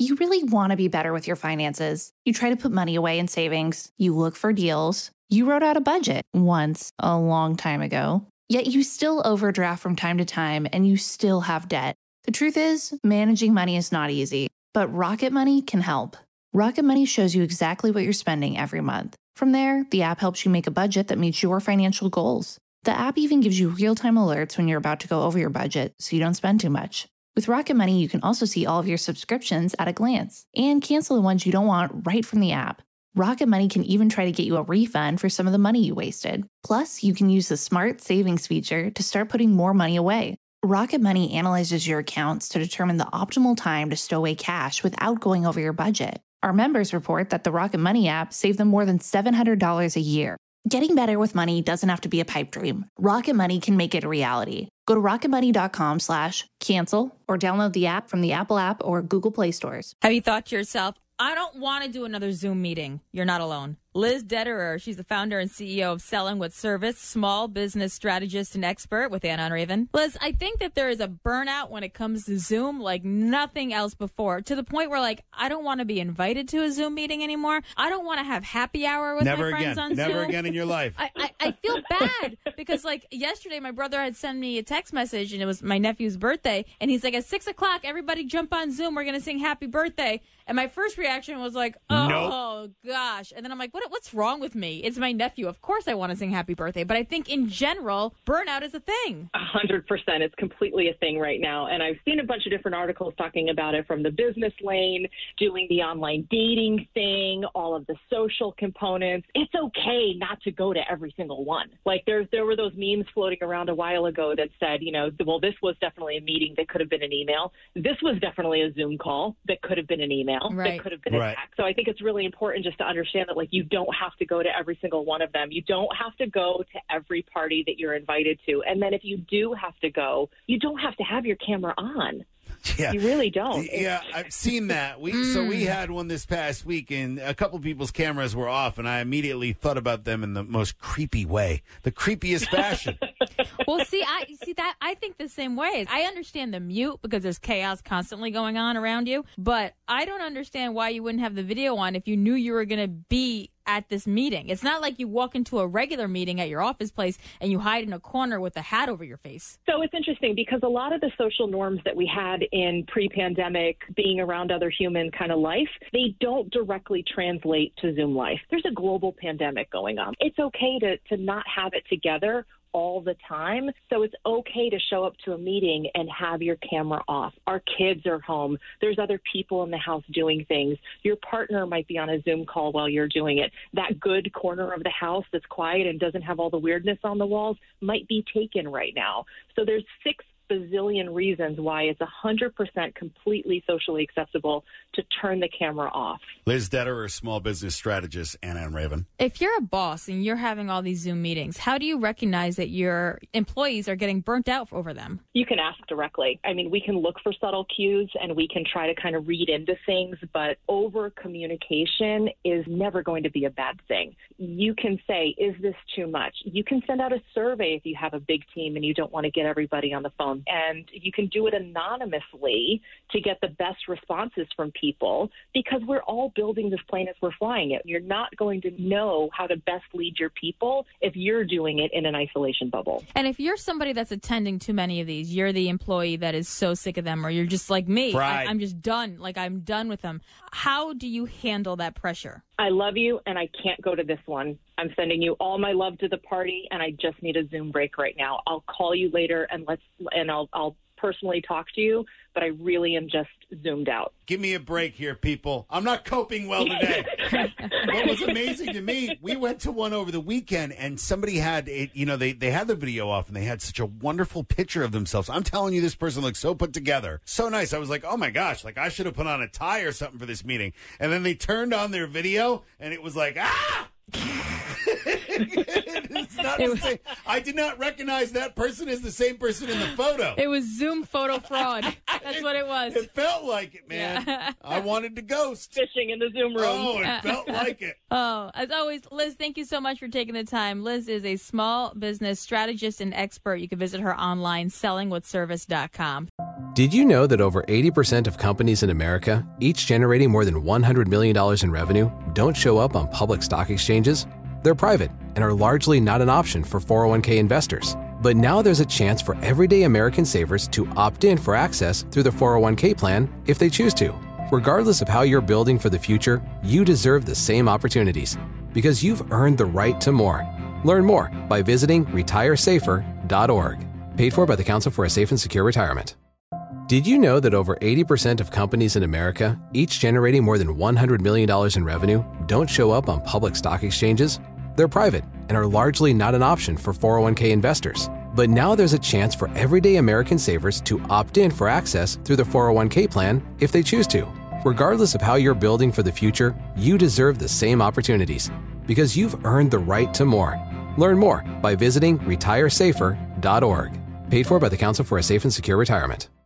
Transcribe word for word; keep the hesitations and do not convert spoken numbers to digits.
You really want to be better with your finances. You try to put money away in savings. You look for deals. You wrote out a budget once a long time ago. Yet you still overdraft from time to time and you still have debt. The truth is, managing money is not easy, but Rocket Money can help. Rocket Money shows you exactly what you're spending every month. From there, the app helps you make a budget that meets your financial goals. The app even gives you real-time alerts when you're about to go over your budget so you don't spend too much. With Rocket Money, you can also see all of your subscriptions at a glance and cancel the ones you don't want right from the app. Rocket Money can even try to get you a refund for some of the money you wasted. Plus, you can use the Smart Savings feature to start putting more money away. Rocket Money analyzes your accounts to determine the optimal time to stow away cash without going over your budget. Our members report that the Rocket Money app saved them more than seven hundred dollars a year. Getting better with money doesn't have to be a pipe dream. Rocket Money can make it a reality. Go to rocketmoney.com slash cancel or download the app from the Apple app or Google Play stores. Have you thought to yourself, I don't want to do another Zoom meeting? You're not alone. Liz Detterer, she's the founder and C E O of Selling with Service, small business strategist and expert with Anna and Raven. Liz, I think that there is a burnout when it comes to Zoom like nothing else before, to the point where, like, I don't want to be invited to a Zoom meeting anymore. I don't want to have happy hour with Never my friends again. on Never Zoom. again in your life. I, I, I feel bad because, like, yesterday my brother had sent me a text message, and it was my nephew's birthday, and he's like, at six o'clock, everybody jump on Zoom. We're going to sing happy birthday. And my first reaction was like, oh, nope. gosh. And then I'm like, what? what's wrong with me? It's my nephew. Of course I want to sing happy birthday. But I think in general, burnout is a thing. A hundred percent. It's completely a thing right now. And I've seen a bunch of different articles talking about it, from the business lane, doing the online dating thing, all of the social components. It's okay not to go to every single one. Like there, there were those memes floating around a while ago that said, you know, well, this was definitely a meeting that could have been an email. This was definitely a Zoom call that could have been an email. Right. That could have been Right. a text. So I think it's really important just to understand that, like, you don't have to go to every single one of them. You don't have to go to every party that you're invited to. And then if you do have to go, you don't have to have your camera on. Yeah. You really don't. Yeah, I've seen that. We Mm. So we had one this past week, and a couple people's cameras were off, and I immediately thought about them in the most creepy way, the creepiest fashion. Well, see, I see that. I think the same way. I understand the mute because there's chaos constantly going on around you, but I don't understand why you wouldn't have the video on if you knew you were going to be at this meeting. It's not like you walk into a regular meeting at your office place and you hide in a corner with a hat over your face. So it's interesting because a lot of the social norms that we had in pre-pandemic, being around other human kind of life, they don't directly translate to Zoom life. There's a global pandemic going on. It's okay to, to not have it together all the time. So it's okay to show up to a meeting and have your camera off. Our kids are home. There's other people in the house doing things. Your partner might be on a Zoom call while you're doing it. That good corner of the house that's quiet and doesn't have all the weirdness on the walls might be taken right now. So there's six bazillion reasons why it's one hundred percent completely socially acceptable to turn the camera off. Liz Detterer, small business strategist, Anna and Raven. If you're a boss and you're having all these Zoom meetings, how do you recognize that your employees are getting burnt out over them? You can ask directly. I mean, we can look for subtle cues and we can try to kind of read into things, but over communication is never going to be a bad thing. You can say, is this too much? You can send out a survey if you have a big team and you don't want to get everybody on the phone. And you can do it anonymously to get the best responses from people, because we're all building this plane as we're flying it. You're not going to know how to best lead your people if you're doing it in an isolation bubble. And if you're somebody that's attending too many of these, you're the employee that is so sick of them, or you're just like me. Right. I, I'm just done. Like, I'm done with them. How do you handle that pressure? I love you, and I can't go to this one. I'm sending you all my love to the party, and I just need a Zoom break right now. I'll call you later, and let's and I'll I'll personally talk to you, but I really am just zoomed out. Give me a break here, people. I'm not coping well today. What was amazing to me, we went to one over the weekend, and somebody had, it, you know, they, they had the video off, and they had such a wonderful picture of themselves. I'm telling you, this person looked so put together, so nice. I was like, oh, my gosh, like I should have put on a tie or something for this meeting. And then they turned on their video, and it was like, ah! It's not the same. I did not recognize that person as the same person in the photo. It was Zoom photo fraud. That's what it was. It felt like it, man. Yeah. I wanted to ghost. Fishing in the Zoom room. Oh, it felt like it. Oh, as always, Liz, thank you so much for taking the time. Liz is a small business strategist and expert. You can visit her online, selling with service dot com. Did you know that over eighty percent of companies in America, each generating more than one hundred million dollars in revenue, don't show up on public stock exchanges? They're private and are largely not an option for four oh one k investors. But now there's a chance for everyday American savers to opt in for access through the four oh one k plan if they choose to. Regardless of how you're building for the future, you deserve the same opportunities because you've earned the right to more. Learn more by visiting retire safer dot org. Paid for by the Council for a Safe and Secure Retirement. Did you know that over eighty percent of companies in America, each generating more than one hundred million dollars in revenue, don't show up on public stock exchanges? They're private and are largely not an option for four oh one k investors. But now there's a chance for everyday American savers to opt in for access through the four oh one k plan if they choose to. Regardless of how you're building for the future, you deserve the same opportunities because you've earned the right to more. Learn more by visiting retire safer dot org. Paid for by the Council for a Safe and Secure Retirement.